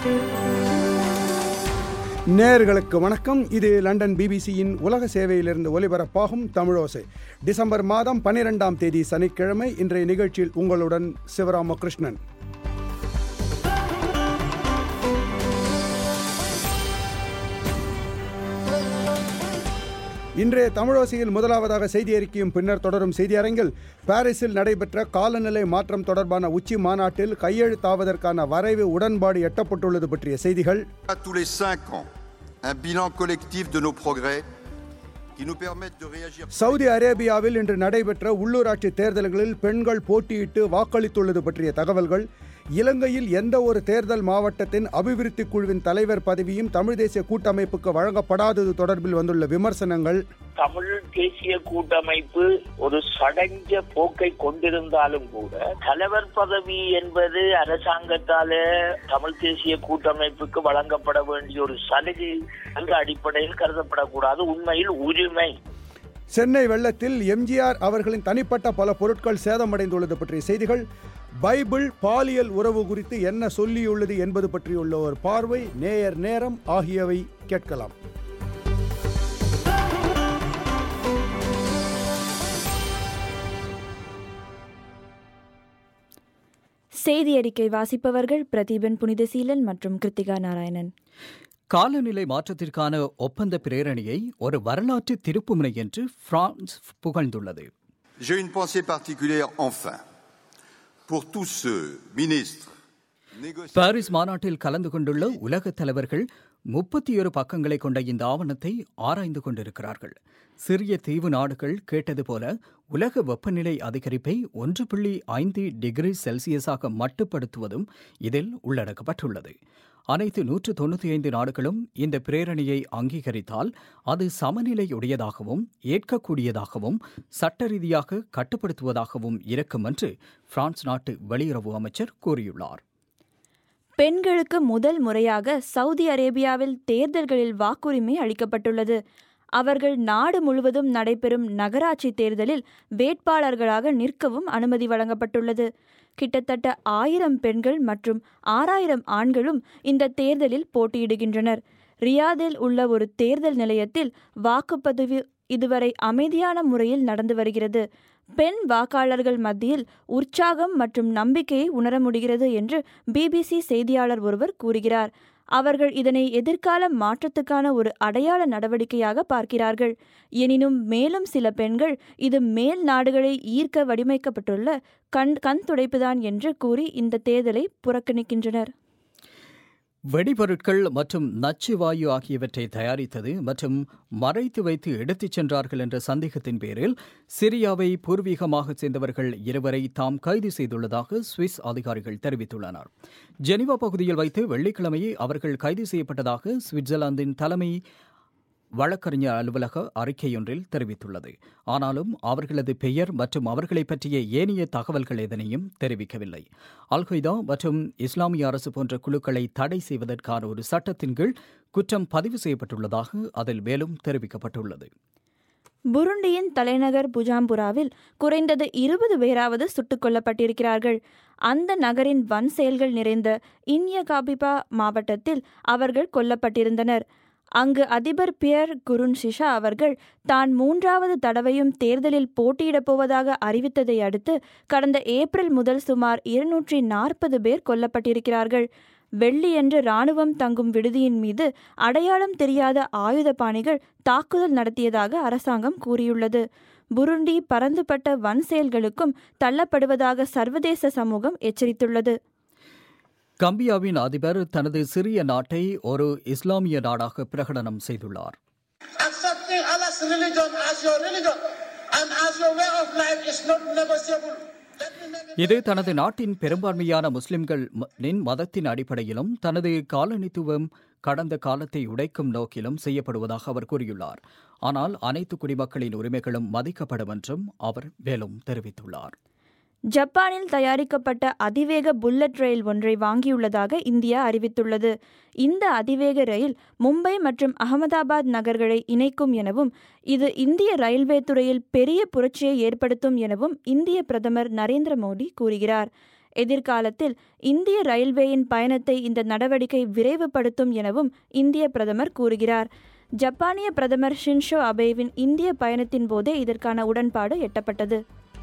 நேயர்களுக்கு வணக்கம். இது லண்டன் பிபிசியின் உலக சேவையிலிருந்து ஒலிபரப்பாகும் தமிழோசை. டிசம்பர் மாதம் 12ஆம் தேதி சனிக்கிழமை. இன்றைய நிகழ்ச்சியில் உங்களுடன் சிவராமகிருஷ்ணன். இன்றைய தமிழோசையில் முதலாவதாக செய்தி அறிக்கையும் பின்னர் தொடரும் செய்தி அரங்கில் பாரிஸில் நடைபெற்ற காலநிலை மாற்றம் தொடர்பான உச்சி மாநாட்டில் கையெழுத்தாவதற்கான வரைவு உடன்பாடு எட்டப்பட்டுள்ளது பற்றிய செய்திகள். சவுதி அரேபியாவில் இன்று நடைபெற்ற உள்ளூராட்சி தேர்தல்களில் பெண்கள் போட்டியிட்டு வாக்களித்துள்ளது பற்றிய தகவல்கள். இலங்கையில் எந்த ஒரு தேர்தல் மாவட்டத்தின் அபிவிருத்தி குழுவின் தலைவர் பதவியும் தமிழ் தேசிய கூட்டமைப்புக்கு வழங்கப்படாதது தொடர்பில் வந்துள்ள விமர்சனங்கள். தமிழ் தேசிய கூட்டமைப்பு ஒரு சடஞ்ச போக்கை கொண்டிருந்தாலும் கூட தலைவர் பதவி என்பது அரசாங்கத்தால தமிழ் தேசிய கூட்டமைப்புக்கு வழங்கப்பட வேண்டிய ஒரு சலுகை என்ற அடிப்படையில் கருதப்படக்கூடாது. உண்மையில் உரிமை. சென்னை வெள்ளத்தில் எம்ஜிஆர் அவர்களின் தனிப்பட்ட பல பொருட்கள் சேதமடைந்துள்ளது பற்றிய செய்திகள். பைபிள் பாலியல் உறவு குறித்து என்ன சொல்லியுள்ளது என்பது பற்றியுள்ள ஒரு பார்வை, நேயர் நேரம் ஆகியவை கேட்கலாம். செய்தி அறிக்கை வாசிப்பவர்கள் பிரதீபன் புனிதசீலன் மற்றும் கிருத்திகா நாராயணன். காலநிலை மாற்றத்திற்கான ஒப்பந்த பிரேரணையை ஒரு வரலாற்று திருப்புமுனை என்று பிரான்ஸ் புகழ்ந்துள்ளது. பாரிஸ் மாநாட்டில் கலந்து கொண்டுள்ள உலக தலைவர்கள் 31 பக்கங்களை கொண்ட இந்த ஆவணத்தை ஆராய்ந்து கொண்டிருக்கிறார்கள். சிறிய தீவு நாடுகள் கேட்டது போல உலக வெப்பநிலை அதிகரிப்பை 1.5 டிகிரி செல்சியஸாக மட்டுப்படுத்துவதும் இதில் உள்ளடக்கப்பட்டுள்ளது. அனைத்து 195 நாடுகளும் இந்த பிரேரணையை அங்கீகரித்தால் அது சமநிலையுடையதாகவும் ஏற்கக்கூடியதாகவும் சட்ட ரீதியாக கட்டுப்படுத்துவதாகவும் இருக்கும் என்று பிரான்ஸ் நாட்டு வெளியுறவு அமைச்சர் கூறியுள்ளார். பெண்களுக்கு முதல் முறையாக சவுதி அரேபியாவில் தேர்தல்களில் வாக்குரிமை அளிக்கப்பட்டுள்ளது. அவர்கள் நாடு முழுவதும் நடைபெறும் நகராட்சி தேர்தலில் வேட்பாளர்களாக நிற்கவும் அனுமதி வழங்கப்பட்டுள்ளது. கிட்டத்தட்ட 1000 பெண்கள் மற்றும் 6000 ஆண்களும் இந்த தேர்தலில் போட்டியிடுகின்றனர். ரியாதில் உள்ள ஒரு தேர்தல் நிலையத்தில் வாக்குப்பதிவு இதுவரை அமைதியான முறையில் நடந்து வருகிறது. பெண் வாக்காளர்கள் மத்தியில் உற்சாகம் மற்றும் நம்பிக்கையை உணர முடிகிறது என்று பிபிசி செய்தியாளர் ஒருவர் கூறுகிறார். அவர்கள் இதனை எதிர்கால மாற்றத்துக்கான ஒரு அடையாள நடவடிக்கையாக பார்க்கிறார்கள். எனினும் மேலும் சில பெண்கள் இது மேல் நாடுகளை ஈர்க்க வடிவமைக்கப்பட்டுள்ள கண் துடைப்புதான் என்று கூறி இந்த தேர்தலை புறக்கணிக்கின்றனர். வெடிபொருட்கள் மற்றும் நச்சு வாயு ஆகியவற்றை தயாரித்தது மற்றும் மறைத்து வைத்து எடுத்துச் சென்றார்கள் என்ற சந்தேகத்தின் பேரில் சிரியாவை பூர்வீகமாக சேர்ந்தவர்கள் 2 தாம் கைது செய்துள்ளதாக சுவிஸ் அதிகாரிகள் தெரிவித்துள்ளனர். ஜெனீவா பகுதியில் வைத்து வெள்ளிக்கிழமையே அவர்கள் கைது செய்யப்பட்டதாக சுவிட்சர்லாந்தின் தலைமை வழக்கறிஞர் அலுவலக அறிக்கையொன்றில் தெரிவித்துள்ளது. ஆனாலும் அவர்களது பெயர் மற்றும் அவர்களை பற்றிய ஏனைய தகவல்கள் எதனையும் தெரிவிக்கவில்லை. அல்-கொய்தா மற்றும் இஸ்லாமிய அரசு போன்ற குழுக்களை தடை செய்வதற்கான ஒரு சட்டத்தின் கீழ் குற்றம் பதிவு செய்யப்பட்டுள்ளதாக அதில் மேலும் தெரிவிக்கப்பட்டுள்ளது. புருண்டியின் தலைநகர் புஜாம்புராவில் குறைந்தது 20 பேராவது சுட்டுக் கொல்லப்பட்டிருக்கிறார்கள். அந்த நகரின் வன் செயல்கள் நிறைந்த இன்யகாபிபா மாவட்டத்தில் அவர்கள் கொல்லப்பட்டிருந்தனர். அங்கு அதிபர் பியர் குருன்ஷிஷா அவர்கள் தான் 3வது தடவையும் தேர்தலில் போட்டியிடப் போவதாக அறிவித்ததை அடுத்து கடந்த ஏப்ரல் முதல் சுமார் 240 பேர் கொல்லப்பட்டிருக்கிறார்கள். வெள்ளியன்று இராணுவம் தங்கும் விடுதியின் மீது அடையாளம் தெரியாத ஆயுதபாணிகள் தாக்குதல் நடத்தியதாக அரசாங்கம் கூறியுள்ளது. புருண்டி பரந்துபட்ட வன் செயல்களுக்கும் தள்ளப்படுவதாக சர்வதேச சமூகம் எச்சரித்துள்ளது. கம்பியாவின் அதிபர் தனது சிறிய நாட்டை ஒரு இஸ்லாமிய நாடாக பிரகடனம் செய்துள்ளார். இது தனது நாட்டின் பெரும்பான்மையான முஸ்லிம்களின் மதத்தின் அடிப்படையிலும் தனது காலனித்துவம் கடந்த காலத்தை உடைக்கும் நோக்கிலும் செய்யப்படுவதாக அவர் கூறியுள்ளார். ஆனால் அனைத்து குடிமக்களின் உரிமைகளும் மதிக்கப்படும் என்றும் அவர் மேலும் தெரிவித்துள்ளார். ஜப்பானில் தயாரிக்கப்பட்ட அதிவேக புல்லட் ரயில் ஒன்றை வாங்கியுள்ளதாக இந்தியா அறிவித்துள்ளது. இந்த அதிவேக ரயில் மும்பை மற்றும் அகமதாபாத் நகர்களை இணைக்கும் எனவும் இது இந்திய ரயில்வே துறையில் பெரிய புரட்சியை ஏற்படுத்தும் எனவும் இந்திய பிரதமர் நரேந்திர மோடி கூறுகிறார். எதிர்காலத்தில் இந்திய ரயில்வேயின் பயணத்தை இந்த நடவடிக்கை விரைவுபடுத்தும் எனவும் இந்திய பிரதமர் கூறுகிறார். ஜப்பானிய பிரதமர் ஷின்ஷோ அபேவின் இந்திய பயணத்தின் போதே இதற்கான உடன்பாடு எட்டப்பட்டது.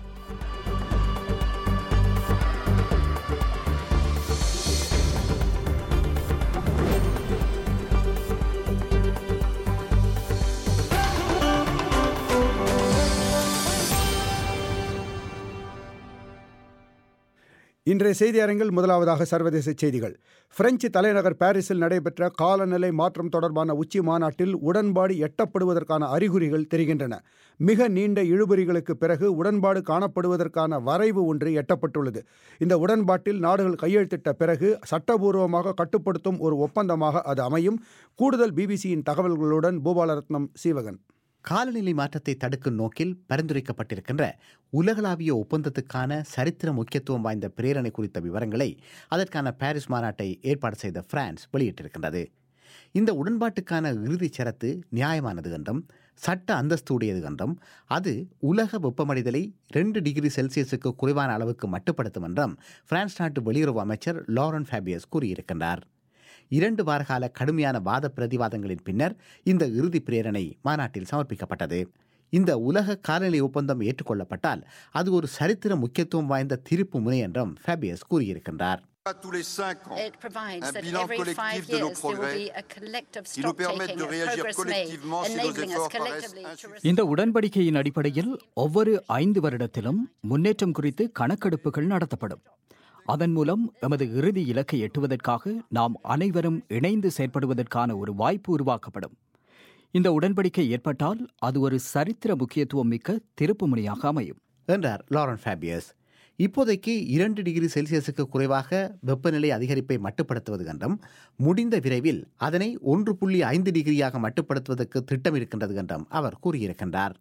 இன்றைய செய்தி அரங்கில் முதலாவதாக சர்வதேச செய்திகள். பிரெஞ்சு தலைநகர் பாரிஸில் நடைபெற்ற காலநிலை மாற்றம் தொடர்பான உச்சி மாநாட்டில் உடன்பாடு எட்டப்படுவதற்கான அறிகுறிகள் தெரிகின்றன. மிக நீண்ட இழுபறிகளுக்கு பிறகு உடன்பாடு காணப்படுவதற்கான வரைவு ஒன்று எட்டப்பட்டுள்ளது. இந்த உடன்பாட்டில் நாடுகள் கையெழுத்திட்ட பிறகு சட்டபூர்வமாக கட்டுப்படுத்தும் ஒரு ஒப்பந்தமாக அது அமையும். கூடுதல் பிபிசியின் தகவல்களுடன் பூபாலரத்னம் சீவகன். காலநிலை மாற்றத்தை தடுக்கும் நோக்கில் பரிந்துரைக்கப்பட்டிருக்கின்ற உலகளாவிய ஒப்பந்தத்துக்கான சரித்திர முக்கியத்துவம் வாய்ந்த பிரேரணை குறித்த விவரங்களை அதற்கான பாரிஸ் மாநாட்டை ஏற்பாடு செய்த பிரான்ஸ் வெளியிட்டிருக்கின்றது. இந்த உடன்பாட்டுக்கான இறுதிச் சரத்து நியாயமானது என்றும் சட்ட அந்தஸ்து உடையது என்றும் அது உலக வெப்பமடைதலை 2 டிகிரி செல்சியஸுக்கு குறைவான அளவுக்கு மட்டுப்படுத்தும் என்றும் பிரான்ஸ் நாட்டு வெளியுறவு அமைச்சர் லாரன் ஃபேபியஸ் கூறியிருக்கின்றார். 2 வாரகால கடுமையான வாத பிரதிவாதங்களின் பின்னர் இந்த இறுதி பிரேரணை மாநாட்டில் சமர்ப்பிக்கப்பட்டது. இந்த உலக காலநிலை ஒப்பந்தம் ஏற்றுக்கொள்ளப்பட்டால் அது ஒரு சரித்திர முக்கியத்துவம் வாய்ந்த திருப்பு முனை என்றும் ஃபேபியஸ் கூறியிருக்கின்றார். It provides that every 5 years there will be a collective stock taking of progress made, enabling us collectively to respond. இந்த உடன்படிக்கையின் அடிப்படையில் ஒவ்வொரு 5 வருடத்திலும் முன்னேற்றம் குறித்து கணக்கெடுப்புகள் நடத்தப்படும். அதன் மூலம் எமது இறுதி இலக்கை எட்டுவதற்காக நாம் அனைவரும் இணைந்து செயற்படுவதற்கான ஒரு வாய்ப்பு உருவாக்கப்படும். இந்த உடன்படிக்கை ஏற்பட்டால் அது ஒரு சரித்திர முக்கியத்துவம் மிக்க திருப்புமுனையாக அமையும் என்றார் லாரன் ஃபேபியஸ். இப்போதைக்கு 2 டிகிரி செல்சியஸுக்கு குறைவாக வெப்பநிலை அதிகரிப்பை மட்டுப்படுத்துவது என்றும் முடிந்த விரைவில் அதனை 1.5 டிகிரியாக மட்டுப்படுத்துவதற்கு திட்டம் இருக்கின்றது என்றும் அவர் கூறியிருக்கின்றார்.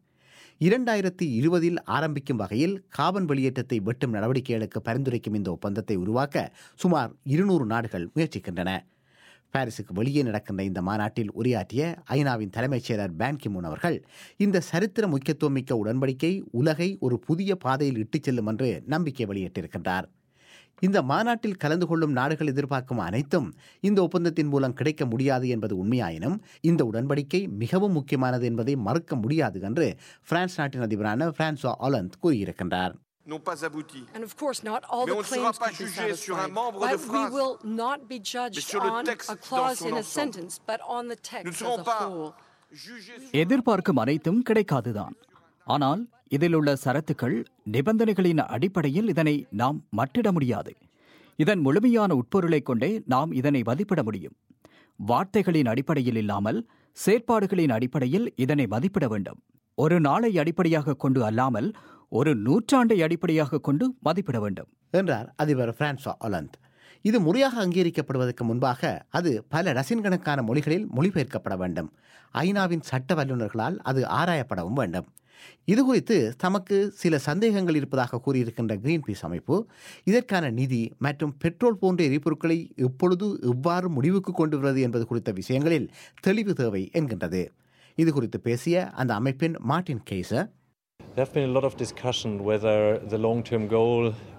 2020 ஆரம்பிக்கும் வகையில் கார்பன் வெளியேற்றத்தை வெட்டும் நடவடிக்கைகளுக்கு பரிந்துரைக்கும் இந்த ஒப்பந்தத்தை உருவாக்க சுமார் 200 நாடுகள் முயற்சிக்கின்றன. பாரிஸுக்கு வெளியே நடக்கின்ற இந்த மாநாட்டில் உரையாற்றிய ஐநாவின் தலைமைச் செயலர் பான் கி மூன் அவர்கள் இந்த சரித்திர முக்கியத்துவம் மிக்க உடன்படிக்கை உலகை ஒரு புதிய பாதையில் இட்டுச் செல்லும் என்று நம்பிக்கை வெளியிட்டிருக்கின்றார். இந்த மாநாட்டில் கலந்து கொள்ளும் நாடுகள் எதிர்பார்க்கும் அனைத்தும் இந்த ஒப்பந்தத்தின் மூலம் கிடைக்க முடியாது என்பது உண்மையாயினும் இந்த உடன்படிக்கை மிகவும் முக்கியமானது என்பதை மறுக்க முடியாது என்று பிரான்ஸ் நாட்டின் அதிபரான பிரான்சுவா ஆலந்து கூறியிருக்கின்றார். n'ont pas abouti. And of course, not all Mais the on ne sera claims pas could be jugé sur un satisfied. membre de But we phrase, will not be mais judged sur le on texte a clause dans son in a ensemble. sentence, but on the Nous ne text as serons a pas whole. jugés sur எதிர்பார்க்கும் அனைத்தும் கிடைக்காதுதான். ஆனால் இதில் உள்ள சரத்துக்கள் நிபந்தனைகளின் அடிப்படையில் இதனை நாம் மட்டிட முடியாது. இதன் முழுமையான உட்பொருளை கொண்டே நாம் இதனை மதிப்பிட முடியும். வார்த்தைகளின் அடிப்படையில் இல்லாமல் செயற்பாடுகளின் அடிப்படையில் இதனை மதிப்பிட வேண்டும். ஒரு நாளை அடிப்படையாக கொண்டு அல்லாமல் ஒரு நூற்றாண்டை அடிப்படையாக கொண்டு மதிப்பிட வேண்டும் என்றார் அதிபர் பிரான்சுவா ஆலந்து. இது முறையாக அங்கீகரிக்கப்படுவதற்கு முன்பாக அது பல டசின் கணக்கான மொழிகளில் மொழிபெயர்க்கப்பட வேண்டும். ஐநாவின் சட்ட வல்லுநர்களால் அது ஆராயப்படவும் வேண்டும். இதுகுறித்து தமக்கு சில சந்தேகங்கள் இருப்பதாக கூறியிருக்கின்ற கிரீன்பீஸ் அமைப்பு இதற்கான நிதி மற்றும் பெட்ரோல் போன்ற எரிபொருட்களை எப்பொழுது எவ்வாறு முடிவுக்கு கொண்டு வருவது என்பது குறித்த விஷயங்களில் தெளிவு தேவை என்கின்றது. இது குறித்து பேசிய அந்த அமைப்பின் Martin Kaiser, There have been a lot of discussion whether the long-term goal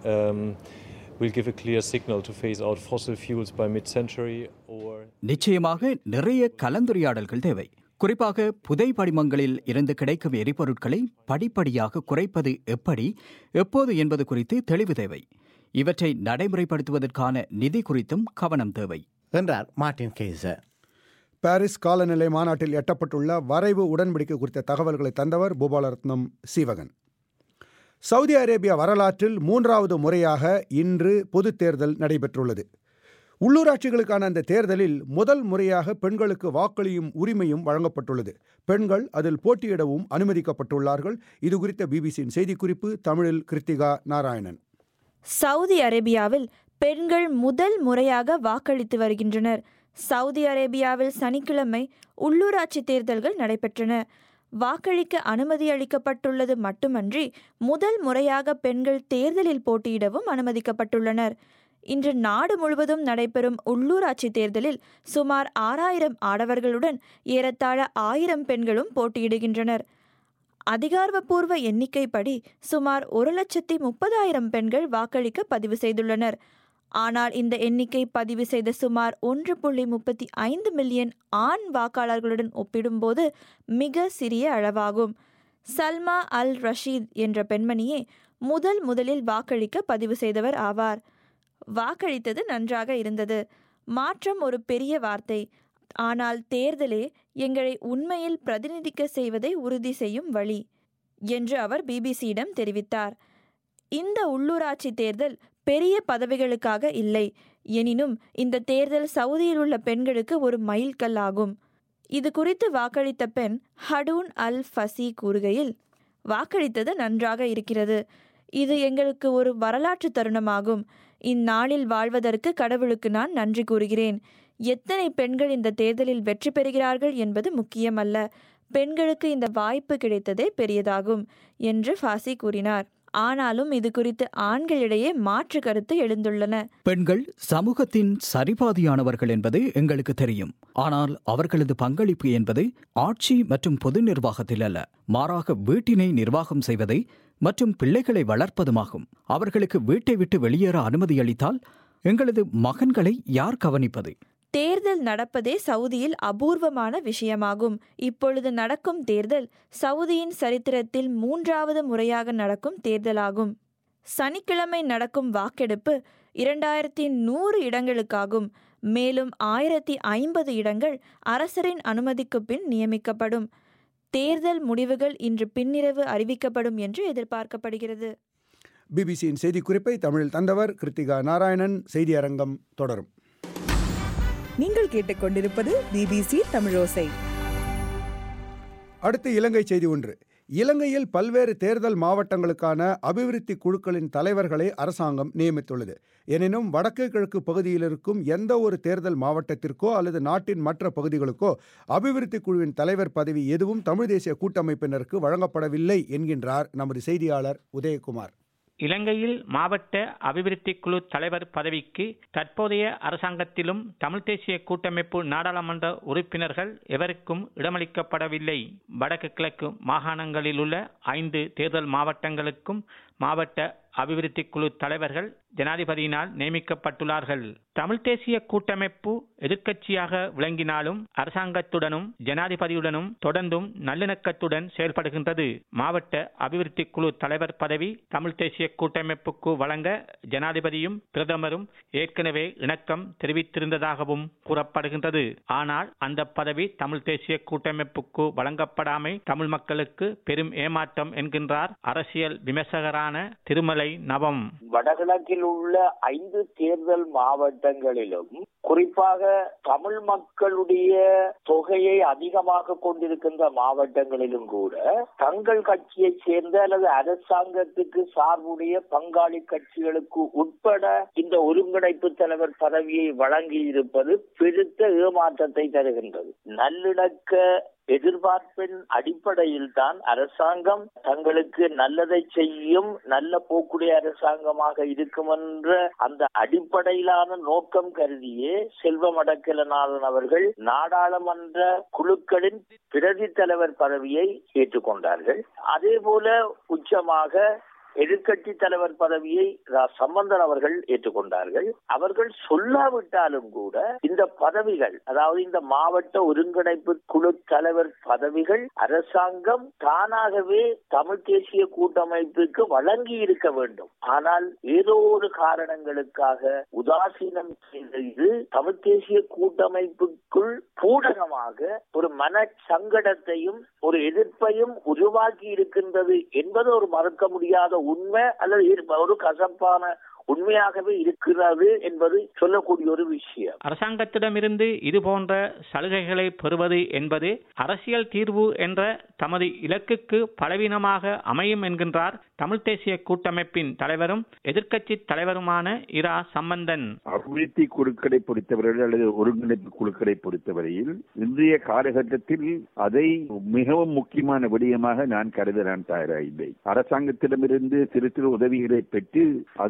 will give a clear signal to phase out fossil fuels by mid-century or... நிச்சயமாக நிறைய கலந்துரையாடல்கள் தேவை. குறிப்பாக புதை படிமங்களில் இருந்து கிடைக்கும் எரிபொருட்களை படிப்படியாக குறைப்பது எப்படி, எப்போது என்பது குறித்து தெளிவு தேவை. இவற்றை நடைமுறைப்படுத்துவதற்கான நிதி குறித்தும் கவனம் தேவை என்றார் மார்டின் கெய்சர். பாரிஸ் காலநிலை மாநாட்டில் எட்டப்பட்டுள்ள வரைவு உடன்படிக்கை குறித்த தகவல்களை தந்தவர் பூபாலரத்னம் சீவகன். சவுதி அரேபியா வரலாற்றில் 3வது முறையாக இன்று பொதுத் தேர்தல் நடைபெற்றுள்ளது. உள்ளூராட்சிகளுக்கான அந்த தேர்தலில் முதல் முறையாக பெண்களுக்கு வாக்களியும் உரிமையும் வழங்கப்பட்டுள்ளது. பெண்கள் அதில் போட்டியிடவும் அனுமதிக்கப்பட்டுள்ளார்கள். இது குறித்த பிபிசியின் செய்திக்குறிப்பு தமிழில் கிருத்திகா நாராயணன். சவுதி அரேபியாவில் பெண்கள் முதல் முறையாக வாக்களித்து வருகின்றனர். சவுதி அரேபியாவில் சனிக்கிழமை உள்ளூராட்சி தேர்தல்கள் நடைபெற்றன. வாக்களிக்க அனுமதி அளிக்கப்பட்டுள்ளது மட்டுமன்றி முதல் முறையாக பெண்கள் தேர்தலில் போட்டியிடவும் அனுமதிக்கப்பட்டுள்ளனர். இன்று நாடு முழுவதும் நடைபெறும் உள்ளூராட்சி தேர்தலில் சுமார் 6000 ஆடவர்களுடன் ஏறத்தாழ 1000 பெண்களும் போட்டியிடுகின்றனர். அதிகாரப்பூர்வ எண்ணிக்கைப்படி சுமார் 1,30,000 பெண்கள் வாக்களிக்க பதிவு செய்துள்ளனர். ஆனால் இந்த எண்ணிக்கை பதிவு செய்த சுமார் 1.35 மில்லியன் ஆண் வாக்காளர்களுடன் ஒப்பிடும்போது மிக சிறிய அளவாகும். சல்மா அல் ரஷீத் என்ற பெண்மணியே முதலில் வாக்களிக்க பதிவு செய்தவர் ஆவார். வாக்களித்தது நன்றாக இருந்தது. மாற்றம் ஒரு பெரிய வார்த்தை. ஆனால் தேர்தலே எங்களை உண்மையில் பிரதிநிதிக்க செய்வதை உறுதி செய்யும் வழி என்று அவர் பிபிசியிடம் தெரிவித்தார். இந்த உள்ளூராட்சி தேர்தல் பெரிய பதவிகளுக்காக இல்லை. எனினும் இந்த தேர்தல் சவுதியில் உள்ள பெண்களுக்கு ஒரு மைல்கல் ஆகும். இது குறித்து வாக்களித்த பெண் ஹடூன் அல் ஃபசி கூறுகையில், வாக்களித்தது நன்றாக இருக்கிறது. இது எங்களுக்கு ஒரு வரலாற்று தருணமாகும். இந்நாளில் வாழ்வதற்கு கடவுளுக்கு நான் நன்றி கூறுகிறேன். எத்தனை பெண்கள் இந்த தேர்தலில் வெற்றி பெறுகிறார்கள் என்பது முக்கியமல்ல. பெண்களுக்கு இந்த வாய்ப்பு கிடைத்ததே பெரியதாகும் என்று ஃபாசி கூறினார். ஆனாலும் இது குறித்து ஆண்களிடையே மாற்று கருத்து எழுந்துள்ளன. பெண்கள் சமூகத்தின் சரிபாதியானவர்கள் என்பது எங்களுக்கு தெரியும். ஆனால் அவர்களது பங்களிப்பு என்பது ஆட்சி மற்றும் பொது நிர்வாகத்தில் அல்ல, மாறாக வீட்டினை நிர்வாகம் செய்வதை மற்றும் பிள்ளைகளை வளர்ப்பதுமாகும். அவர்களுக்கு வீட்டை விட்டு வெளியேற அனுமதி அளித்தால் எங்களது மகன்களை யார் கவனிப்பது? தேர்தல் நடப்பதே சவுதியில் அபூர்வமான விஷயமாகும். இப்பொழுது நடக்கும் தேர்தல் சவுதியின் சரித்திரத்தில் 3வது முறையாக நடக்கும் தேர்தலாகும். சனிக்கிழமை நடக்கும் வாக்கெடுப்பு 2100 இடங்களுக்காகும். மேலும் 1050 இடங்கள் அரசரின் அனுமதிக்கு பின் நியமிக்கப்படும். தேர்தல் முடிவுகள் இன்று பின்னிரவு அறிவிக்கப்படும் என்று எதிர்பார்க்கப்படுகிறது. பிபிசியின் செய்திக்குறிப்பை தமிழில் தந்தவர் கிருத்திகா நாராயணன். செய்தி அரங்கம் தொடரும். நீங்கள் கேட்டுக்கொண்டிருப்பது பிபிசி தமிழோசை. அடுத்து இலங்கை செய்தி ஒன்று. இலங்கையில் பல்வேறு தேர்தல் மாவட்டங்களுக்கான அபிவிருத்தி குழுக்களின் தலைவர்களை அரசாங்கம் நியமித்துள்ளது. எனினும் வடக்கு கிழக்கு பகுதியில் இருக்கும் எந்த ஒரு தேர்தல் மாவட்டத்திற்கோ அல்லது நாட்டின் மற்ற பகுதிகளுக்கோ அபிவிருத்தி குழுவின் தலைவர் பதவி எதுவும் தமிழ் தேசிய கூட்டமைப்பினருக்கு வழங்கப்படவில்லை என்கின்றார் நமது செய்தியாளர் உதயகுமார். இலங்கையில் மாவட்ட அபிவிருத்தி குழு தலைவர் பதவிக்கு தற்போதைய அரசாங்கத்திலும் தமிழ் தேசிய கூட்டமைப்பு நாடாளுமன்ற உறுப்பினர்கள் எவருக்கும் இடமளிக்கப்படவில்லை. வடக்கு கிழக்கு மாகாணங்களில் உள்ள 5 தேர்தல் மாவட்டங்களுக்கும் மாவட்ட அபிவிருத்தி குழு தலைவர்கள் ஜனாதிபதியினால் நியமிக்கப்பட்டுள்ளார்கள். தமிழ் தேசிய கூட்டமைப்பு எதிர்க்கட்சியாக விளங்கினாலும் அரசாங்கத்துடனும் ஜனாதிபதியுடனும் தொடர்ந்தும் நல்லிணக்கத்துடன் செயல்படுகின்றது. மாவட்ட அபிவிருத்தி குழு தலைவர் பதவி தமிழ் தேசிய கூட்டமைப்புக்கு வழங்க ஜனாதிபதியும் பிரதமரும் ஏற்கனவே இணக்கம் தெரிவித்திருந்ததாகவும் கூறப்படுகின்றது. ஆனால் அந்த பதவி தமிழ் தேசிய கூட்டமைப்புக்கு வழங்கப்படாமை தமிழ் மக்களுக்கு பெரும் ஏமாற்றம் என்கின்றார் அரசியல் விமர்சகரான திருமலை நவம். வடகிழக்கில் உள்ள 5 தேர்தல் மாவட்டங்களிலும் குறிப்பாக தமிழ் மக்களுடைய தொகையை அதிகமாக கொண்டிருக்கின்ற மாவட்டங்களிலும் கூட தங்கள் கட்சியை சேர்ந்த அல்லது அரசாங்கத்துக்கு சார்புடைய பங்காளி கட்சிகளுக்கு உட்பட இந்த ஒருங்கிணைப்பு தலைவர் பதவியை வழங்கி இருப்பது பெருத்த ஏமாற்றத்தை தருகின்றது. நல்லிணக்க எதிர்பார்ப்பின் அடிப்படையில் தான் அரசாங்கம் தங்களுக்கு நல்லதை செய்யும், நல்ல போக்குடைய அரசாங்கமாக இருக்கும் என்ற அந்த அடிப்படையிலான நோக்கம் கருதியே செல்வம் அடக்கலநாதன் அவர்கள் நாடாளுமன்ற குழுக்களின் பிரதி தலைவர் பதவியை ஏற்றுக்கொண்டார்கள். அதே போல உச்சமாக எதிர்கட்சி தலைவர் பதவியை சம்பந்தன் அவர்கள் ஏற்றுக்கொண்டார்கள். அவர்கள் சொல்லாவிட்டாலும் கூட இந்த பதவிகள், அதாவது இந்த மாவட்ட ஒருங்கிணைப்பு குழு தலைவர் பதவிகள் அரசாங்கம் தானாகவே தமிழ் தேசிய கூட்டமைப்புக்கு வழங்கி இருக்க வேண்டும். ஆனால் ஏதோ ஒரு காரணங்களுக்காக உதாசீனம் செய்து தமிழ் தேசிய கூட்டமைப்புக்குள் பூடகமாக ஒரு மன சங்கடத்தையும் ஒரு எதிர்ப்பையும் உருவாக்கி இருக்கின்றது என்பது ஒரு மறுக்க முடியாத உண்மை அல்லது ஒரு கசப்பான உண்மையாகவே இருக்கிறது என்பது சொல்லக்கூடிய ஒரு விஷயம். அரசாங்கத்திடமிருந்து இது போன்ற சலுகைகளை பெறுவது என்பது அரசியல் தீர்வு என்ற தமது இலக்குக்கு பலவீனமாக அமையும் என்கின்றார் தமிழ் தேசிய கூட்டமைப்பின் தலைவரும் எதிர்க்கட்சி தலைவருமான இரா சம்பந்தன். அபிவிருத்தி குழுக்களை பொறுத்தவரையில் அல்லது ஒருங்கிணைப்பு குழுக்களை பொறுத்தவரையில் இன்றைய காலகட்டத்தில் அதை மிகவும் முக்கியமான விடயமாக நான் கருத நான் தயாராகில்லை. அரசாங்கத்திடமிருந்து சிறு சிறு உதவிகளை பெற்று அதன் மூலம்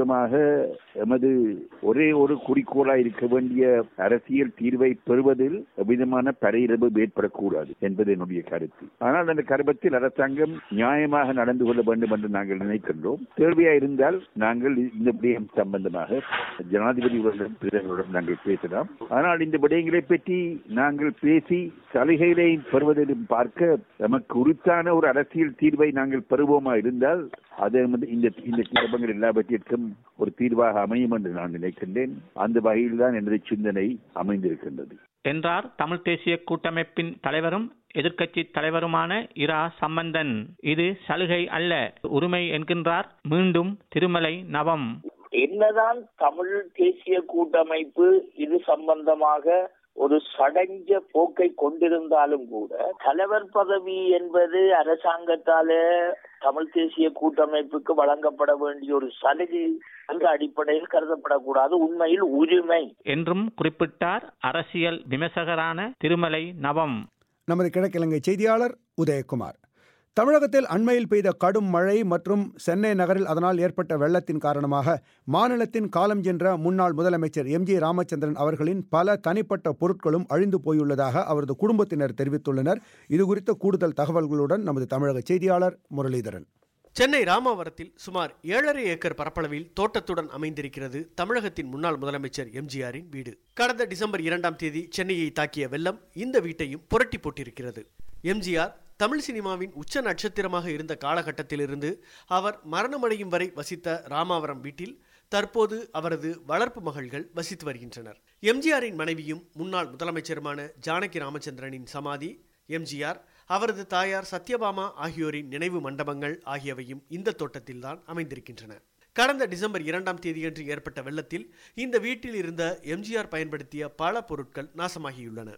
நிரந்தரமாக எமது ஒரே ஒரு குறிக்கோளாக இருக்க வேண்டிய அரசியல் தீர்வை பெறுவதில் எவ்விதமான பரையிரவு ஏற்படக்கூடாது என்பது என்னுடைய கருத்து. ஆனால் அந்த கருபத்தில் அரசாங்கம் நியாயமாக நடந்து கொள்ள வேண்டும் என்று நாங்கள் நினைக்கின்றோம். தேவையா இருந்தால் நாங்கள் இந்த விடயம் சம்பந்தமாக ஜனாதிபதிகளுடன் பிரதமருடன் நாங்கள் பேசலாம். ஆனால் இந்த விடயங்களை பற்றி நாங்கள் பேசி சலுகைகளை பெறுவதிலும் பார்க்க நமக்கு உரித்தான ஒரு அரசியல் தீர்வை நாங்கள் பெறுவோமா இருந்தால் அது இந்த குழப்பங்கள் எல்லாவற்றிற்கும் ஒரு தீர்வாக அமையும் என்று நான் நினைக்கின்றேன். அந்த வகையில் தான் எனது சிந்தனை அமைந்திருக்கின்றது என்றார் தமிழ் தேசிய கூட்டமைப்பின் தலைவரும் எதிர்க்கட்சி தலைவருமான இரா சம்பந்தன். இது சலுகை அல்ல, உரிமை என்கின்றார் மீண்டும் திருமலை நவம். என்னதான் தமிழ் தேசிய கூட்டமைப்பு இது சம்பந்தமாக ஒரு சடஞ்ச போக்கை கொண்டிருந்தாலும் கூட தலைவர் பதவி என்பது அரசாங்கத்தால தமிழ் தேசிய கூட்டமைப்புக்கு வழங்கப்பட வேண்டிய ஒரு சலுகை என்ற அடிப்படையில் கருதப்படக்கூடாது, உண்மையில் உரிமை என்றும் குறிப்பிட்டார் அரசியல் விமர்சகரான திருமலை நவம். நமது கிழக்கிழங்கை செய்தியாளர் உதயகுமார். தமிழகத்தில் அண்மையில் பெய்த கடும் மழை மற்றும் சென்னை நகரில் அதனால் ஏற்பட்ட வெள்ளத்தின் காரணமாக மாநிலத்தின் காலம் சென்ற முன்னாள் முதலமைச்சர் எம்.ஜி. ராமச்சந்திரன் அவர்களின் பல தனிப்பட்ட பொருட்களும் அழிந்து போயுள்ளதாக அவரது குடும்பத்தினர் தெரிவித்துள்ளனர். இதுகுறித்த கூடுதல் தகவல்களுடன் நமது தமிழக செய்தியாளர் முரளிதரன். சென்னை ராமாவரத்தில் சுமார் 7.5 ஏக்கர் பரப்பளவில் தோட்டத்துடன் அமைந்திருக்கிறது தமிழகத்தின் முன்னாள் முதலமைச்சர் எம்ஜிஆரின் வீடு. கடந்த டிசம்பர் 2ஆம் தேதி சென்னையை தாக்கிய வெள்ளம் இந்த வீட்டையும் புரட்டி போட்டிருக்கிறது. எம்ஜிஆர் தமிழ் சினிமாவின் உச்ச நட்சத்திரமாக இருந்த காலகட்டத்திலிருந்து அவர் மரணமடையும் வரை வசித்த ராமாவரம் வீட்டில் தற்போது அவரது வளர்ப்பு மகள்கள் வசித்து வருகின்றனர். எம்ஜிஆரின் மனைவியும் முன்னாள் முதலமைச்சருமான ஜானகி ராமச்சந்திரனின் சமாதி, எம்ஜிஆர், அவரது தாயார் சத்யபாமா ஆகியோரின் நினைவு மண்டபங்கள் ஆகியவையும் இந்த தோட்டத்தில்தான் அமைந்திருக்கின்றன. கடந்த டிசம்பர் 2ஆம் தேதியன்று ஏற்பட்ட வெள்ளத்தில் இந்த வீட்டில் இருந்த எம்ஜிஆர் பயன்படுத்திய பல பொருட்கள் நாசமாகியுள்ளன.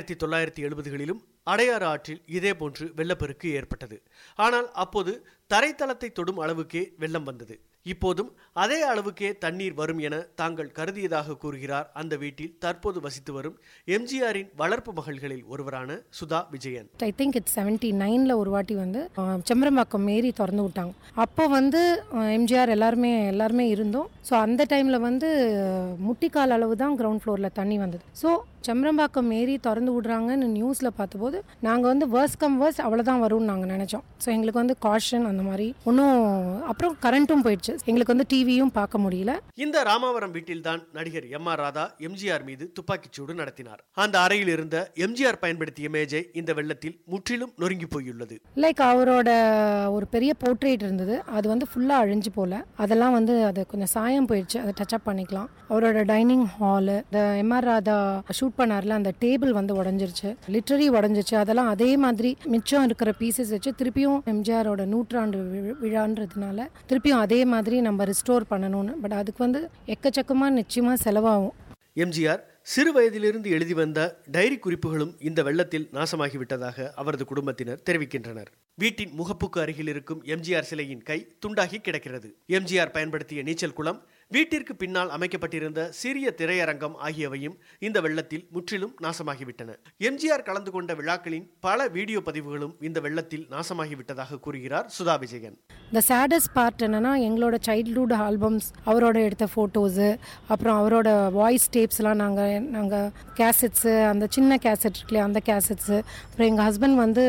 1970களிலும் அடையாறு ஆற்றில் இதேபோன்று வெள்ளப்பெருக்கு ஏற்பட்டது. ஆனால் அப்போது தரைத்தளத்தை தொடும் அளவுக்கே வெள்ளம் வந்தது. இப்போதும் அதே அளவுக்கே தண்ணீர் வரும் என தாங்கள் கருதியதாக கூறுகிறார் அந்த வீட்டில் தற்போது வசித்து வரும் எம்ஜிஆரின் வளர்ப்பு மகள்களில் ஒருவரான Sudha Vijayan. I think it's 79ல ஒரு வாட்டி வந்து செம்பரம்பாக்கம் ஏரி திறந்து விட்டாங்க. அப்போ வந்து எம்ஜிஆர் எல்லாருமே இருந்தோம். ஸோ அந்த டைமில் வந்து முட்டிக்கால் அளவு தான் கிரவுண்ட் ஃப்ளோரில் தண்ணி வந்தது. ஸோ செம்பரம்பாக்கம் ஏரி திறந்து விடுறாங்கன்னு நியூஸில் பார்த்தபோது நாங்கள் வந்து வேர்ஸ்ட் கம் வேர்ஸ்ட் அவ்வளோதான் வரும்னு நாங்கள் நினச்சோம். ஸோ எங்களுக்கு வந்து காஷன் அந்த மாதிரி ஒன்றும், அப்புறம் கரண்ட்டும் போயிடுச்சு, எங்களுக்கு வந்து டிவியும் பார்க்க முடியல. இந்த ராமாவரம் வீட்டில் தான் நடிகர் எம்.ஆர். ராதா எம்ஜிஆர் மீது துப்பாக்கிச்சூடு நடத்தினார். அந்த அறையில் இருந்த எம்ஜிஆர் பயன்படுத்திய மேஜை இந்த வெள்ளத்தில் முற்றிலும் நொறுங்கி போயுள்ளது. லைக் அவரோட ஒரு பெரிய போர்ட்ரேட் இருந்தது, அது வந்து ஃபுல்லாக அழிஞ்சு போல, அதெல்லாம் வந்து அது கொஞ்சம் சாயம் போயிடுச்சு, அதை டச்சப் பண்ணிக்கலாம். அவரோட டைனிங் ஹாலு, இந்த எம்.ஆர். ராதா ஷூட் பண்ணார்ல அந்த டேபிள் வந்து உடஞ்சிருச்சு, லிட்டரரி உடஞ்சிருச்சு. அதெல்லாம் அதே மாதிரி மிச்சம் இருக்கிற பீசஸ் வச்சு திருப்பியும் எம்ஜிஆரோட 100ஆண்டு விழான்றதுனால திருப்பியும் அதே மாதிரி நம்ம ரிஸ்டோர் பண்ணணும்னு. பட் அதுக்கு வந்து எக்கச்சக்கமாக நிச்சயமாக செலவாகும். எம்ஜிஆர் சிறு வயதிலிருந்து எழுதி வந்த டைரி குறிப்புகளும் இந்த வெள்ளத்தில் நாசமாகிவிட்டதாக அவரது குடும்பத்தினர் தெரிவிக்கின்றனர். வீட்டின் முகப்புக்கு அருகில் இருக்கும் எம்ஜிஆர் சிலையின் கை துண்டாகி கிடக்கிறது. எம்ஜிஆர் பயன்படுத்திய நீச்சல் குளம், வீட்டிற்கு பின்னால் அமைக்கப்பட்டிருந்த சிறிய திரையரங்கம் ஆகியவையும் இந்த வெள்ளத்தில் முற்றிலும் நாசமாகிவிட்டன. எம்ஜிஆர் கலந்து கொண்ட விழாக்களின் பல வீடியோ பதிவுகளும் இந்த வெள்ளத்தில் நாசமாகிவிட்டதாக கூறுகிறார் Sudha Vijayan. The saddest part என்னன்னா, எங்களோட சைல்ட்ஹுட் ஆல்பம்ஸ், அவரோட எடுத்த ஃபோட்டோஸு, அப்புறம் அவரோட வாய்ஸ் டேப்ஸ்லாம் நாங்கள் கேசட்ஸு, அந்த சின்ன கேசட் இருக்குல்லையா அந்த கேசட்ஸு, அப்புறம் எங்கள் ஹஸ்பண்ட் வந்து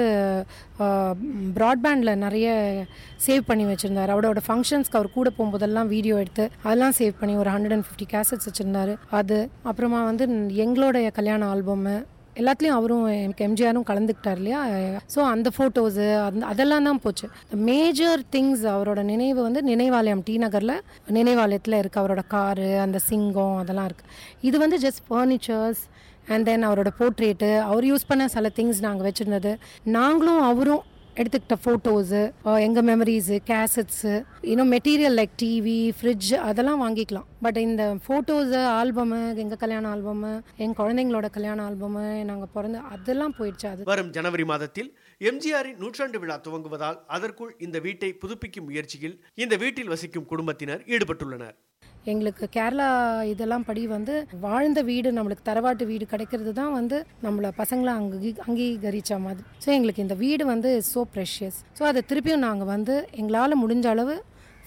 ப்ராட்பேண்டில் நிறைய சேவ் பண்ணி வச்சுருந்தார். அவரோட ஃபங்க்ஷன்ஸ்க்கு அவர் கூட போகும்போதெல்லாம் வீடியோ எடுத்து அதெல்லாம் சேவ் பண்ணி ஒரு 150 கேசட்ஸ் வச்சுருந்தார். அது அப்புறமா வந்து எங்களோட கல்யாண ஆல்பம்மு எல்லாத்துலேயும் அவரும் எம்ஜிஆரும் கலந்துக்கிட்டார் இல்லையா. ஸோ அந்த ஃபோட்டோஸு அதெல்லாம் தான் போச்சு. மேஜர் திங்ஸ் அவரோட நினைவு வந்து நினைவாலயம், டி நகரில் நினைவாலயத்தில் இருக்குது. அவரோட காரு, அந்த சிங்கம், அதெல்லாம் இருக்குது. இது வந்து ஜஸ்ட் ஃபர்னிச்சர்ஸ் அண்ட் தென் அவரோட போர்ட்ரேட்டு, அவர் யூஸ் பண்ண சில திங்ஸ் நாங்கள் வச்சுருந்தது, நாங்களும் அவரும் எடுத்துக்கிட்ட ஃபோட்டோஸு, எங்கள் மெமரிஸு, கேசட்ஸு, இன்னும் மெட்டீரியல் லைக் டிவி, ஃப்ரிட்ஜ் அதெல்லாம் வாங்கிக்கலாம். பட் இந்த ஃபோட்டோஸு, ஆல்பமு, எங்கள் கல்யாண ஆல்பமு, எங்கள் குழந்தைங்களோட கல்யாண ஆல்பமு, நாங்கள் பிறந்த அதெல்லாம் போயிடுச்சு. அது வரும் ஜனவரி மாதத்தில் எம்ஜிஆரின் 100ஆண்டு விழா துவங்குவதால் அதற்குள் இந்த வீட்டை புதுப்பிக்கும் முயற்சியில் இந்த வீட்டில் வசிக்கும் குடும்பத்தினர் ஈடுபட்டுள்ளனர். எங்களுக்கு கேரளா இதெல்லாம் படி வந்து வாழ்ந்த வீடு, நம்மளுக்கு தரவாட்டு வீடு கிடைக்கிறது தான் வந்து நம்மளை பசங்களை அங்கீகரித்த மாதிரி. ஸோ எங்களுக்கு இந்த வீடு வந்து ஸோ ப்ரெஷியஸ். ஸோ அதை திருப்பியும் நாங்கள் வந்து எங்களால் முடிஞ்ச அளவு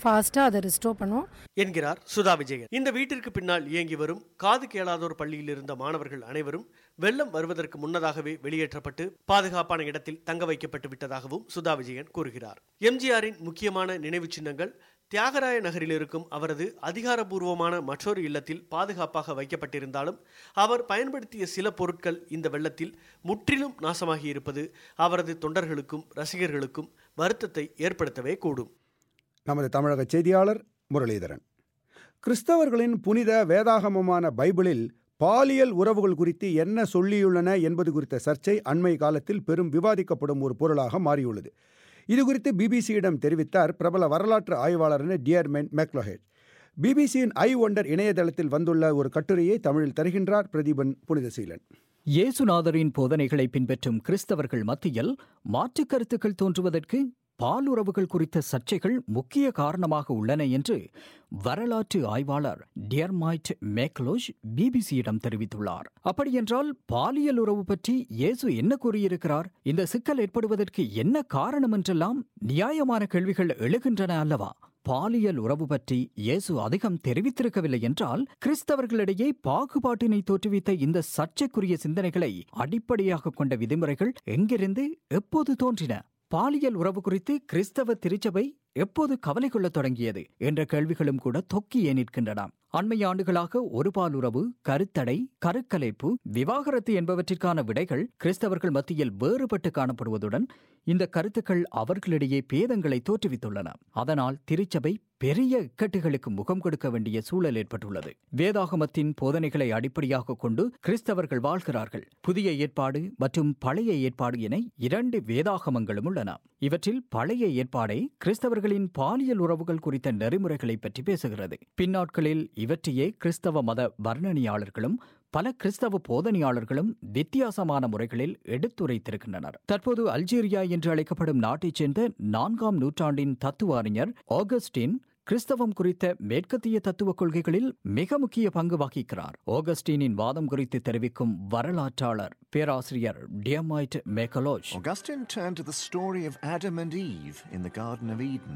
ஃபாஸ்ட்டாக அதை ரிஸ்டோர் பண்ணுவோம் என்கிறார் சுதா விஜயன். இந்த வீட்டிற்கு பின்னால் இயங்கி வரும் காது கேளாதோர் பள்ளியில் இருந்த மாணவர்கள் அனைவரும் வெள்ளம் வருவதற்கு முன்னதாகவே வெளியேற்றப்பட்டு பாதுகாப்பான இடத்தில் தங்க வைக்கப்பட்டு விட்டதாகவும் சுதா விஜயன் கூறுகிறார். எம்ஜிஆரின் முக்கியமான நினைவு சின்னங்கள் தியாகராய நகரில் இருக்கும் அவரது அதிகாரபூர்வமான மற்றொரு இல்லத்தில் பாதுகாப்பாக வைக்கப்பட்டிருந்தாலும் அவர் பயன்படுத்திய சில பொருட்கள் இந்த வெள்ளத்தில் முற்றிலும் நாசமாகி இருப்பது அவரது தொண்டர்களுக்கும் ரசிகர்களுக்கும் வருத்தத்தை ஏற்படுத்தவே கூடும். நமது தமிழக செய்தியாளர் முரளிதரன். கிறிஸ்தவர்களின் புனித வேதாகமமான பைபிளில் பாலியல் உறவுகள் குறித்து என்ன சொல்லியுள்ளன என்பது குறித்த சர்ச்சை அண்மை காலத்தில் பெரும் விவாதிக்கப்படும் ஒரு பொருளாக மாறியுள்ளது. இதுகுறித்து பிபிசியிடம் தெரிவித்தார் பிரபல வரலாற்று ஆய்வாளரான டியர்மென் மெக்லோஹெட். பிபிசியின் ஐ ஒண்டர் இணையதளத்தில் வந்துள்ள ஒரு கட்டுரையை தமிழில் தருகின்றார் பிரதீபன் புனிதசீலன். இயேசுநாதரின் போதனைகளை பின்பற்றும் கிறிஸ்தவர்கள் மத்தியில் மாற்றுக் கருத்துக்கள் தோன்றுவதற்கு பாலுறவுகள் குறித்த சர்ச்சைகள் முக்கிய காரணமாக உள்ளன என்று வரலாற்று ஆய்வாளர் டியர்மைட் மேக்லோஷ் பிபிசியிடம் தெரிவித்துள்ளார். அப்படியென்றால் பாலியல் உறவு பற்றி இயேசு என்ன கூறியிருக்கிறார்? இந்த சிக்கல் ஏற்படுவதற்கு என்ன காரணம் என்றெல்லாம் நியாயமான கேள்விகள் எழுகின்றன அல்லவா? பாலியல் உறவு பற்றி இயேசு அதிகம் தெரிவித்திருக்கவில்லை என்றால் கிறிஸ்தவர்களிடையே பாகுபாட்டினை தோற்றுவித்த இந்த சர்ச்சைக்குரிய சிந்தனைகளை அடிப்படையாக கொண்ட விதிமுறைகள் எங்கிருந்து எப்போது தோன்றின? பாலியல் உறவு குறித்து கிறிஸ்தவ திருச்சபை எப்போது கவலை கொள்ளத் தொடங்கியது என்ற கேள்விகளும் கூட தொக்கியே நிற்கின்றன. அண்மை ஆண்டுகளாக ஒரு பாலுறவு, கருத்தடை, கருக்கலைப்பு, விவாகரத்து என்பவற்றிற்கான விடைகள் கிறிஸ்தவர்கள் மத்தியில் வேறுபட்டு காணப்படுவதுடன் இந்த கருத்துக்கள் அவர்களிடையே பேதங்களை தோற்றுவித்துள்ளன. அதனால் திருச்சபை பெரிய இக்கட்டுகளுக்கு முகம் கொடுக்க வேண்டிய சூழல் ஏற்பட்டுள்ளது. வேதாகமத்தின் போதனைகளை அடிப்படையாக கொண்டு கிறிஸ்தவர்கள் வாழ்கிறார்கள். புதிய ஏற்பாடு மற்றும் பழைய ஏற்பாடு என 2 வேதாகமங்களும் உள்ளன. இவற்றில் பழைய ஏற்பாடே கிறிஸ்தவர்களின் பாலியல் உறவுகள் குறித்த நெறிமுறைகளை பற்றி பேசுகிறது. பின்னாட்களில் இவற்றையே கிறிஸ்தவ மத வர்ணனையாளர்களும் பல கிறிஸ்தவ போதனையாளர்களும் வித்தியாசமான முறைகளில் எடுத்துரைத்திருக்கின்றனர். தற்போது அல்ஜீரியா என்று அழைக்கப்படும் நாட்டைச் சேர்ந்த 4ஆம் நூற்றாண்டின் தத்துவ அறிஞர் ஆகஸ்டின் கிறிஸ்தவம் குறித்த மேற்கத்திய தத்துவ கொள்கைகளில் மிக முக்கிய பங்கு வகிக்கிறார். ஆகஸ்டினின் வாதம் குறித்து தெரிவிக்கும் வரலாற்றாளர் பேராசிரியர் டியர்மைட் மேக்லோஷ். Augustine turned to the story of Adam and Eve in the Garden of Eden.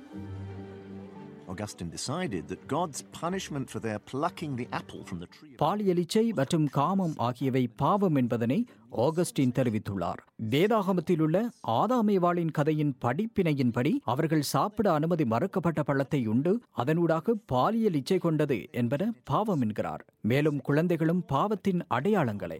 Augustine decided that God's punishment for their plucking the apple from the tree. பாலியல் இச்சை மற்றும் காமம் ஆகியவை பாவம் என்பதனை ஆகஸ்டின் தெரிவித்துள்ளார். வேதாகமத்தில் உள்ள ஆதாமேவாளின் கதையின் படிப்பினையின்படி அவர்கள் சாப்பிட அனுமதி மறுக்கப்பட்ட பழத்தை உண்டு அதனூடாக பாலியல் இச்சை கொண்டது என்பன பாவம் என்கிறார். மேலும் குழந்தைகளும் பாவத்தின் அடையாளங்களே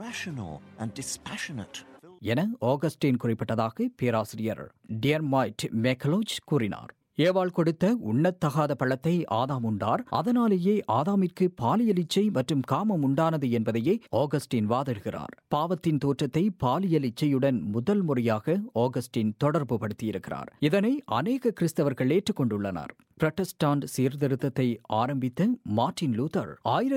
என ஆகஸ்டின் குறிப்பிட்டதாக பேராசிரியர் டியர்மைட் மேக்லோஷ் கூறினார். ஏவாள் கொடுத்த உண்ணத்தகாத பழத்தை ஆதாம் உண்டார். அதனாலேயே ஆதாமிற்கு பாலியல் இச்சை மற்றும் காமம் உண்டானது என்பதையே ஆகஸ்டின் வாதிடுகிறார். பாவத்தின் தோற்றத்தை பாலியல் இச்சையுடன் முதல் முறையாக ஆகஸ்டின் தொடர்பு படுத்தியிருக்கிறார். இதனை அநேக கிறிஸ்தவர்கள் ஏற்றுக்கொண்டுள்ளனர். புரட்டஸ்டாண்ட் சீர்திருத்தத்தை ஆரம்பித்த மார்ட்டின் லூதர்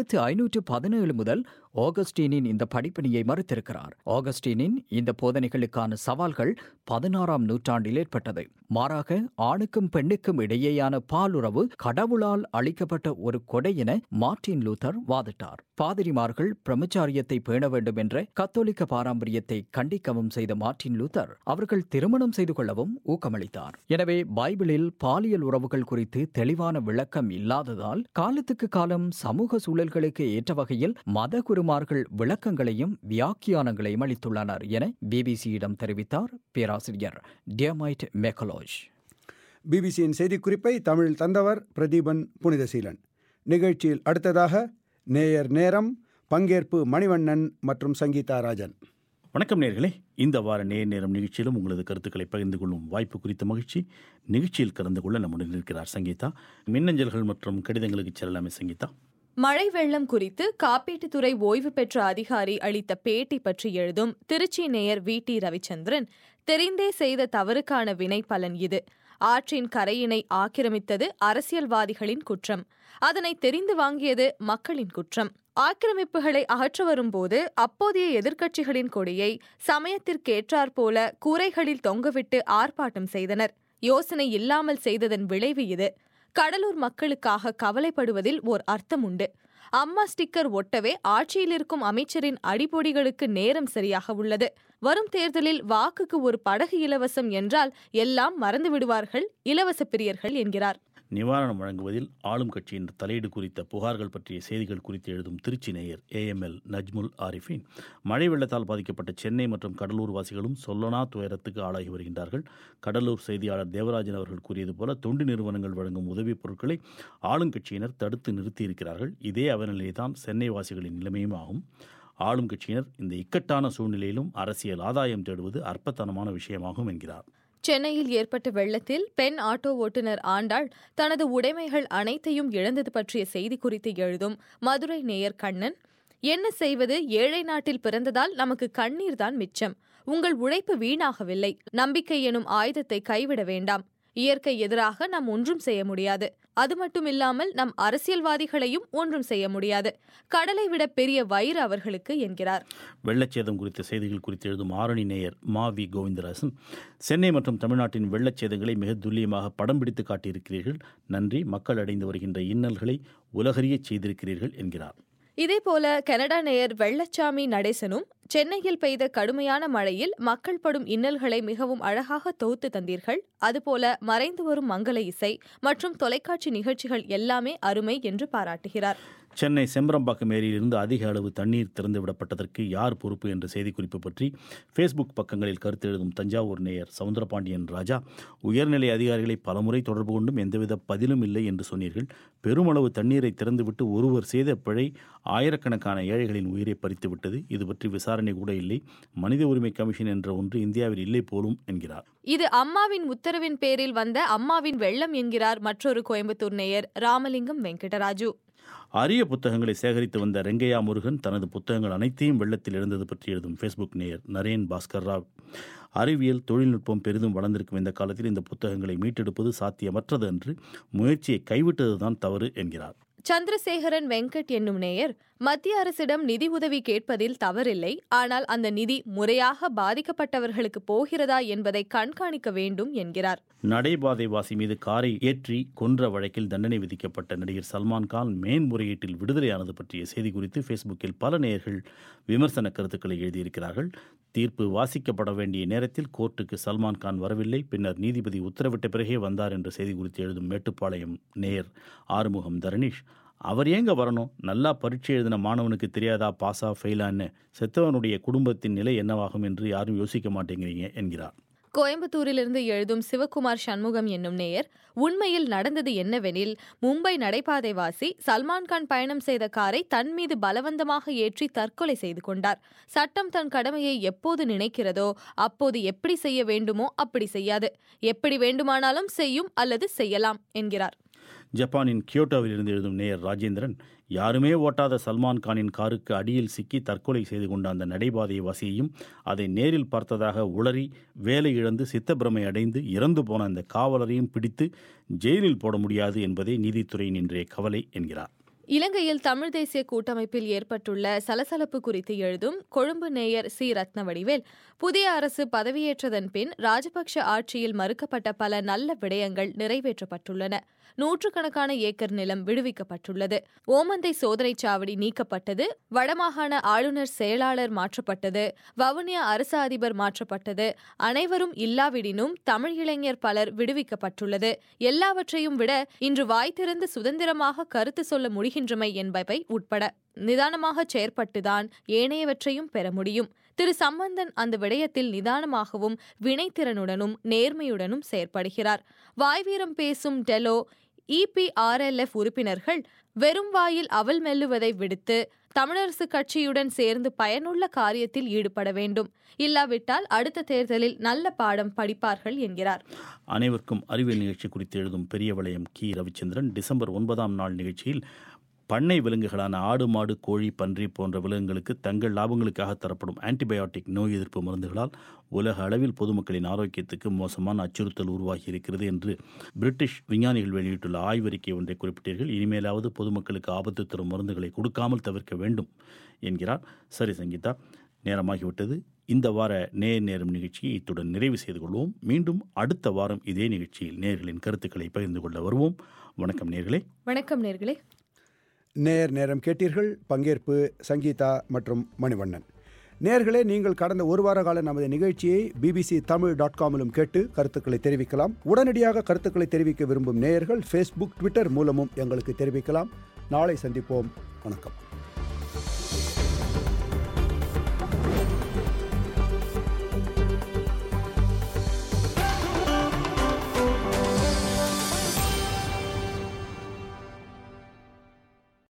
1517 முதல் ஆகஸ்டினின் இந்த படிப்பினையை மறுத்திருக்கிறார். ஆகஸ்டினின் இந்த போதனைகளுக்கான சவால்கள் 16ஆம் நூற்றாண்டில் ஏற்பட்டது. மாறாக ஆணுக்கும் பெண்ணுக்கும் இடையேயான பாலுறவு கடவுளால் அளிக்கப்பட்ட ஒரு கொடை என மார்ட்டின் லூதர் வாதிட்டார். பாதிரிமார்கள் பிரம்மச்சாரியத்தை பேண வேண்டும் என்ற கத்தோலிக்க பாரம்பரியத்தை கண்டிக்கவும் செய்த மார்ட்டின் லூதர் அவர்கள் திருமணம் செய்து கொள்ளவும் ஊக்கமளித்தார். எனவே பைபிளில் பாலியல் உறவுகள் குறித்து தெளிவான விளக்கம் இல்லாததால் காலத்துக்கு காலம் சமூக சூழல்களுக்கு ஏற்ற வகையில் மத குருமார்கள் விளக்கங்களையும் வியாக்கியானங்களையும் அளித்துள்ளனர் என பிபிசியிடம் தெரிவித்தார் பேராசிரியர் டியர்மைட் மேக்லோஷ். பிபிசியின் செய்திக்குறிப்பை தமிழில் தந்தவர் பிரதீபன் புனிதசீலன். நிகழ்ச்சியில் அடுத்ததாக நேயர் நேரம், பங்கேற்பு மணிவண்ணன் மற்றும் சங்கீதா ராஜன். வணக்கம் நேயர்களே, இந்த வார நேர் நேரம் நிகழ்ச்சியிலும் உங்களது கருத்துக்களை பகிர்ந்து கொள்ளும் வாய்ப்பு குறித்த மகிழ்ச்சி. நிகழ்ச்சியில் கலந்து கொள்ள நம்முடன் இருக்கிறார் சங்கீதா. மின்னஞ்சல்கள் மற்றும் கடிதங்களுக்கு செல்லலாமே சங்கீதா. மழை வெள்ளம் குறித்து காப்பீட்டுத்துறை ஓய்வு பெற்ற அதிகாரி அளித்த பேட்டி பற்றி எழுதும் திருச்சி நேயர் வி.டி. ரவிச்சந்திரன், தெரிந்தே செய்த தவறுக்கான வினை பலன் இது. ஆற்றின் கரையினை ஆக்கிரமித்தது அரசியல்வாதிகளின் குற்றம். அதனை தெரிந்து வாங்கியது மக்களின் குற்றம். ஆக்கிரமிப்புகளை அகற்ற வரும்போது அப்போதைய எதிர்க்கட்சிகளின் கொடியை சமயத்திற்கேற்றாற்போல கூரைகளில் தொங்கவிட்டு ஆர்ப்பாட்டம் செய்தனர். யோசனை இல்லாமல் செய்ததன் விளைவு இது. கடலூர் மக்களுக்காக கவலைப்படுவதில் ஓர் அர்த்தம் உண்டு. அம்மா ஸ்டிக்கர் ஒட்டவே ஆட்சியில் இருக்கும் அமைச்சரின் அடிப்பொடிகளுக்கு நேரம் சரியாக உள்ளது. வரும் தேர்தலில் வாக்குக்கு ஒரு படகு இலவசம் என்றால் எல்லாம் மறந்து விடுவார்கள் இலவச பிரியர்கள் என்கிறார். நிவாரணம் வழங்குவதில் ஆளும் கட்சியின் தலையீடு குறித்த புகார்கள் பற்றிய செய்திகள் குறித்து எழுதும் திருச்சி நேயர் AML நஜ்முல் ஆரிஃபின், மழை வெள்ளத்தால் பாதிக்கப்பட்ட சென்னை மற்றும் கடலூர் வாசிகளும் சொல்லனா துயரத்துக்கு ஆளாகி வருகின்றார்கள். கடலூர் செய்தியாளர் தேவராஜன் அவர்கள் கூறியது போல தொண்டு நிறுவனங்கள் வழங்கும் உதவிப் பொருட்களை ஆளுங்கட்சியினர் தடுத்து நிறுத்தியிருக்கிறார்கள். இதே அவநிலைதான் சென்னை வாசிகளின் நிலைமையும் ஆகும். ஆளும் கட்சியினர் இந்த இக்கட்டான சூழ்நிலையிலும் அரசியல் ஆதாயம் தேடுவது அற்பத்தனமான விஷயமாகும் என்கிறார். சென்னையில் ஏற்பட்ட வெள்ளத்தில் பெண் ஆட்டோ ஓட்டுநர் ஆண்டாள் தனது உடைமைகள் அனைத்தையும் இழந்தது பற்றிய செய்தி குறித்து எழுதும் மதுரை நேயர் கண்ணன், என்ன செய்வது, ஏழை நாட்டில் பிறந்ததால் நமக்கு கண்ணீர் தான் மிச்சம். உங்கள் உழைப்பு வீணாகவில்லை. நம்பிக்கை எனும் ஆயுதத்தை கைவிட வேண்டாம். இயற்கை எதிராக நாம் ஒன்றும் செய்ய முடியாது. அது மட்டுமில்லாமல் நம் அரசியல்வாதிகளையும் ஒன்றும் செய்ய முடியாது. கடலை விட பெரிய வயிறு அவர்களுக்கு என்கிறார். வெள்ளச்சேதம் குறித்த செய்திகள் குறித்து எழுதும் ஆரணி நேயர் மாவி கோவிந்தராசன், சென்னை மற்றும் தமிழ்நாட்டின் வெள்ளச்சேதங்களை மிக துல்லியமாக படம் பிடித்து காட்டியிருக்கிறீர்கள். நன்றி. மக்கள் அடைந்து வருகின்ற இன்னல்களை உலகறியச் செய்திருக்கிறீர்கள் என்கிறார். இதேபோல கனடா நேயர் வெள்ளச்சாமி நடேசனும், சென்னையில் பெய்த கடுமையான மழையில் மக்கள் படும் இன்னல்களை மிகவும் அழகாக தொகுத்து தந்தீர்கள். அதுபோல மறைந்து வரும் மங்கள இசை மற்றும் தொலைக்காட்சி நிகழ்ச்சிகள் எல்லாமே அருமை என்று பாராட்டுகிறார். சென்னை செம்பரம்பாக்கம் ஏரியிலிருந்து அதிக அளவு தண்ணீர் திறந்துவிடப்பட்டதற்கு யார் பொறுப்பு என்ற செய்திக்குறிப்பு பற்றி ஃபேஸ்புக் பக்கங்களில் கருத்து எழுதும் தஞ்சாவூர் நேயர் சவுந்தரபாண்டியன் ராஜா, உயர்நிலை அதிகாரிகளை பலமுறை தொடர்பு கொண்டும் எந்தவித பதிலும் இல்லை என்று சொன்னீர்கள். பெருமளவு தண்ணீரை திறந்துவிட்டு ஒருவர் செய்த பிழை ஆயிரக்கணக்கான ஏழைகளின் உயிரை பறித்துவிட்டது. இது பற்றி விசாரணை கூட இல்லை. மனித உரிமை கமிஷன் என்ற ஒன்று இந்தியாவில் இல்லை போலும் என்கிறார். இது அம்மாவின் உத்தரவின் பேரில் வந்த அம்மாவின் வெள்ளம் என்கிறார் மற்றொரு கோயம்புத்தூர் நேயர் ராமலிங்கம் வெங்கடராஜு. அரிய புத்தகங்களை சேகரித்து வந்த ரெங்கையா முருகன் தனது புத்தகங்கள் அனைத்தையும் வெள்ளத்தில் எழுந்தது பற்றி எழுதும் ஃபேஸ்புக் நேயர் நரேன் பாஸ்கர் ராவ், அறிவியல் தொழில்நுட்பம் பெரிதும் வளர்ந்திருக்கும் இந்த காலத்தில் இந்த புத்தகங்களை மீட்டெடுப்பது சாத்தியமற்றது என்று முயற்சியை கைவிட்டதுதான் தவறு என்கிறார். சந்திரசேகரன் வெங்கட் என்னும் நேயர், மத்திய அரசிடம் நிதி உதவி கேட்பதில் தவறில்லை. ஆனால் அந்த நிதி முறையாக பாதிக்கப்பட்டவர்களுக்கு போகிறதா என்பதை கண்காணிக்க வேண்டும் என்கிறார். நடைபாதைவாசி மீது காரை ஏற்றி கொன்ற வழக்கில் தண்டனை விதிக்கப்பட்ட நடிகர் சல்மான் கான் மேன்முறையீட்டில் விடுதலையானது பற்றிய செய்தி குறித்து ஃபேஸ்புக்கில் பல நேயர்கள் விமர்சன கருத்துக்களை எழுதியிருக்கிறார்கள். தீர்ப்பு வாசிக்கப்பட வேண்டிய நேரத்தில் கோர்ட்டுக்கு சல்மான் கான் வரவில்லை. பின்னர் நீதிபதி உத்தரவிட்ட பிறகே வந்தார் என்ற செய்தி குறித்து எழுதும் மேட்டுப்பாளையம் நேயர் ஆறுமுகம் தரணீஷ், அவர் ஏங்க வரணும்? நல்லா பரீட்சை எழுதின மாணவனுக்கு தெரியாதா பாஸா ஃபெயிலான்னு? செத்தவனுடைய குடும்பத்தின் நிலை என்னவாகும் என்று யாரும் யோசிக்க மாட்டேங்கிறீங்க என்கிறார். கோயம்புத்தூரிலிருந்து எழுதும் சிவகுமார் சண்முகம் என்னும் நேயர், உண்மையில் நடந்தது என்னவெனில், மும்பை நடைபாதைவாசி சல்மான்கான் பயணம் செய்த காரை தன் மீது பலவந்தமாக ஏற்றி தற்கொலை செய்து கொண்டார். சட்டம் தன் கடமையை எப்போது நினைக்கிறதோ அப்போது எப்படி செய்ய வேண்டுமோ அப்படி செய்யாது. எப்படி வேண்டுமானாலும் செய்யும் அல்லது செய்யலாம் என்கிறார். ஜப்பானின் கியோட்டோவில் இருந்து எழுதும் நேயர் ராஜேந்திரன், யாருமே ஓட்டாத சல்மான் கானின் காருக்கு அடியில் சிக்கி தற்கொலை செய்து கொண்ட அந்த நடைபாதை வாசியையும் அதை நேரில் பார்த்ததாக உளறி வேலை இழந்து சித்தப்பிரமை அடைந்து இறந்து போன அந்த காவலரையும் பிடித்து ஜெயிலில் போட முடியாது என்பதே நீதித்துறையின் இன்றைய கவலை என்கிறார். இலங்கையில் தமிழ் தேசிய கூட்டமைப்பில் ஏற்பட்டுள்ள சலசலப்பு குறித்து எழுதும் கொழும்பு நேயர் சி ரத்னவடிவேல், புதிய அரசு பதவியேற்றதன் பின் ராஜபக்ஷ ஆட்சியில் மறுக்கப்பட்ட பல நல்ல விடயங்கள் நிறைவேற்றப்பட்டுள்ளன. நூற்றுக்கணக்கான ஏக்கர் நிலம் விடுவிக்கப்பட்டுள்ளது. ஓமந்தை சோதனைச் சாவடி நீக்கப்பட்டது. வடமாகாண ஆளுநர் செயலாளர் மாற்றப்பட்டது. வவுனியா அரசு அதிபர் மாற்றப்பட்டது. அனைவரும் இல்லாவிடினும் தமிழ் இளைஞர் பலர் விடுவிக்கப்பட்டுள்ளது. எல்லாவற்றையும் விட இன்று வாய் திறந்து சுதந்திரமாக கருத்து சொல்ல முடிகின்றமை என்பவை உட்பட நிதானமாக செயற்பட்டுதான் ஏனையவற்றையும் பெற முடியும். திரு சம்பந்தன் அந்த விடயத்தில் நிதானமாகவும் வினைத்திறனுடனும் நேர்மையுடனும் செயற்படுகிறார். வாய்வீரம் பேசும் டெலோ EPRLF உறுப்பினர்கள் வெறும் வாயில் அவல் மெல்லுவதை விடுத்து தமிழரசு கட்சியுடன் சேர்ந்து பயனுள்ள காரியத்தில் ஈடுபட வேண்டும். இல்லாவிட்டால் அடுத்த தேர்தலில் நல்ல பாடம் படிப்பார்கள் என்கிறார். அனைவருக்கும் அறிவியல் நிகழ்ச்சி குறித்து எழுதும் பெரிய வளையம் கி ரவிச்சந்திரன், டிசம்பர் 9ஆம் நாள் நிகழ்ச்சியில் பண்ணை விலங்குகளான ஆடு மாடு கோழி பன்றி போன்ற விலங்குகளுக்கு தங்கள் லாபங்களுக்காக தரப்படும் ஆன்டிபயோட்டிக் நோய் எதிர்ப்பு மருந்துகளால் உலக அளவில் பொதுமக்களின் ஆரோக்கியத்துக்கு மோசமான அச்சுறுத்தல் உருவாகி இருக்கிறது என்று பிரிட்டிஷ் விஞ்ஞானிகள் வெளியிட்டுள்ள ஆய்வறிக்கை ஒன்றை குறிப்பிட்டீர்கள். இனிமேலாவது பொதுமக்களுக்கு ஆபத்து தரும் மருந்துகளை கொடுக்காமல் தவிர்க்க வேண்டும் என்கிறார். சரி சங்கீதா, நேரமாகிவிட்டது. இந்த வார நேரம் நிகழ்ச்சியை இத்துடன் நிறைவு செய்து கொள்வோம். மீண்டும் அடுத்த வாரம் இதே நிகழ்ச்சியில் நேயர்களின் கருத்துக்களை பகிர்ந்து கொள்ள வருவோம். வணக்கம் நேயர்களே. வணக்கம் நேயர்களே. நேரம் கேட்டீர்கள். பங்கேற்பு சங்கீதா மற்றும் மணிவண்ணன். நேயர்களே, நீங்கள் கடந்த ஒரு வார கால நமது நிகழ்ச்சியை bbctamil.com கேட்டு கருத்துக்களை தெரிவிக்கலாம். உடனடியாக கருத்துக்களை தெரிவிக்க விரும்பும் நேயர்கள் Facebook, Twitter மூலமும் எங்களுக்கு தெரிவிக்கலாம். நாளை சந்திப்போம். வணக்கம்.